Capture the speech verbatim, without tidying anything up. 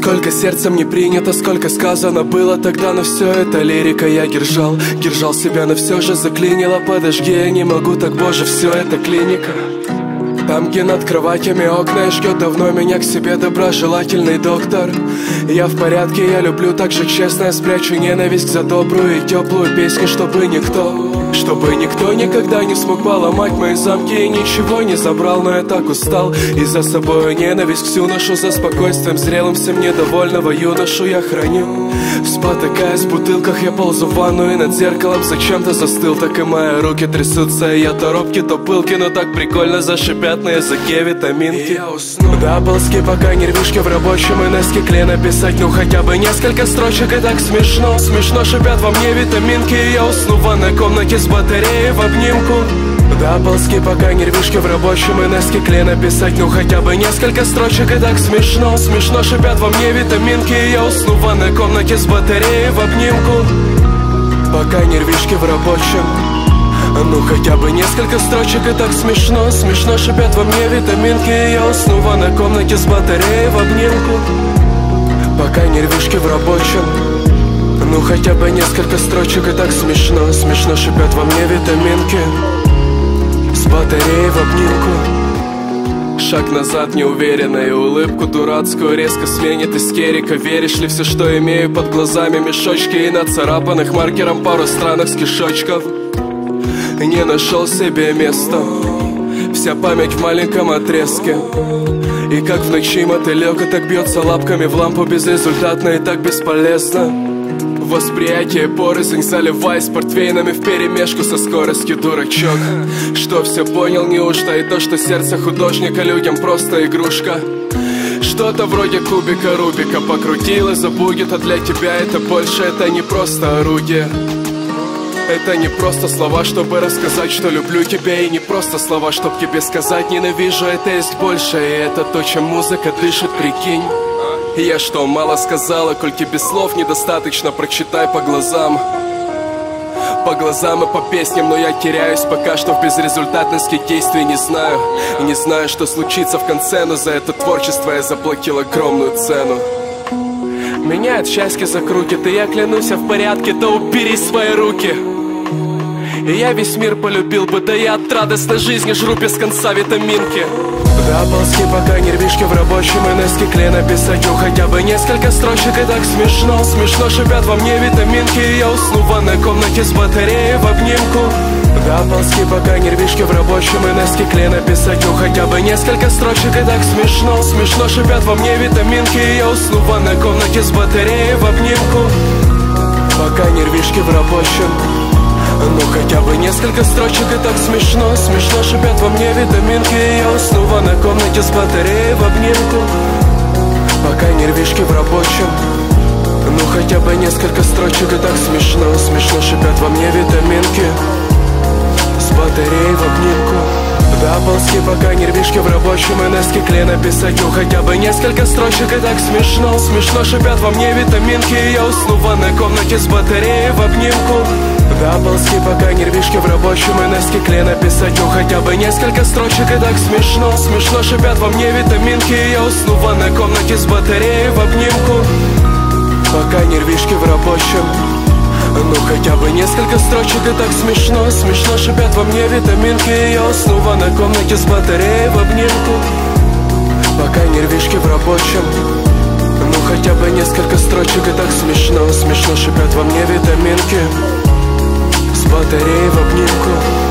Сколько сердцем не принято, сколько сказано было тогда, но все это лирика. Я держал, держал себя, но все же заклинило. Подожди, я не могу так, боже, все это клиника. Там, где над кроватями окна, и ждет давно меня к себе доброжелательный доктор. Я в порядке, я люблю так же честно, я спрячу ненависть за добрую и теплую песню, чтобы никто Чтобы никто никогда не смог поломать мои замки и ничего не забрал. Но я так устал, и за собою ненависть всю ношу. За спокойствием зрелым всем недовольного юношу я храню. Спотыкаясь в бутылках, я ползу в ванну, и над зеркалом зачем-то застыл. Так и мои руки трясутся, и я то робкий, то пылкий, но так прикольно зашипят на языке витаминки. Я усну до ползки, пока нервишки в рабочем, и на стекле написать ну хотя бы несколько строчек. И так смешно, смешно шипят во мне витаминки. И я усну в ванной комнате с батареей в обнимку. До ползки, пока нервишки в рабочем, и на стекле написать ну хотя бы несколько строчек. И так смешно, смешно шипят во мне витаминки. И я усну в ванной комнате с батареей в обнимку. Пока нервишки в рабочем, ну хотя бы несколько строчек. И так смешно, смешно шипят во мне витаминки. И я усну в ванной комнате с батареей в обнимку. Пока нервишки в рабочем, ну хотя бы несколько строчек. И так смешно, смешно шипят во мне витаминки с батареей в обнимку. Шаг назад неуверенно, и улыбку дурацкую резко сменит истерика. Веришь ли все, что имею под глазами мешочки, и нацарапанных маркером пару странных с кишочков? Не нашел себе места, вся память в маленьком отрезке. И как в ночи мотылек, и так бьется лапками в лампу безрезультатно и так бесполезно. Восприятие порознь, заливаясь портвейнами вперемешку со скоростью дурачок. Что все понял, неужто и то, что сердце художника людям просто игрушка? Что-то вроде кубика Рубика покрутил и забудет, а для тебя это больше, это не просто орудие. Это не просто слова, чтобы рассказать, что люблю тебя, и не просто слова, чтоб тебе сказать ненавижу. Это есть больше, и это то, чем музыка дышит, прикинь. Я что, мало сказала, коль тебе слов недостаточно, прочитай по глазам. По глазам и по песням, но я теряюсь пока что в безрезультатности действий. Не знаю, не знаю, что случится в конце, но за это творчество я заплатил огромную цену. Меня от счастья закрутит, и я клянусь, я в порядке, то убери свои руки. И я весь мир полюбил бы, да я от радостной жизни жру без конца витаминки. До ползки, пока нервишки в рабочем, и на стекле написать ну хотя бы несколько строчек. И так смешно, смешно шипят во мне витаминки. И я усну в ванной комнате с батареей в обнимку. До ползки, пока нервишки в рабочем, и на стекле написать ну хотя бы несколько строчек. И так смешно, смешно шипят во мне витаминки. И я усну в ванной комнате с батареей в обнимку. Пока нервишки в рабочем, ну хотя бы несколько строчек. И так смешно, смешно шипят во мне витаминки. И я усну в ванной комнате с батареей в обнимку. Пока нервишки в рабочем, ну хотя бы несколько строчек. И так смешно, смешно шипят во мне витаминки с батареей в обнимку. До ползки, пока нервишки в рабочем, и на стекле написать ну хотя бы несколько строчек. И так смешно, смешно шипят во мне витаминки. И я усну в ванной комнате с батареей в обнимку. До ползки, пока нервишки в рабочем, и на стекле написать ну хотя бы несколько строчек. И так смешно, смешно шипят во мне витаминки. И я усну в ванной комнате с батареей в обнимку. Пока нервишки в рабочем, ну хотя бы несколько строчек. И так смешно, смешно шипят во мне витаминки. И я усну в ванной комнате с батареей в обнимку. Пока нервишки в рабочем, ну хотя бы несколько строчек. И так смешно, смешно шипят во мне витаминки с батареей в обнимку.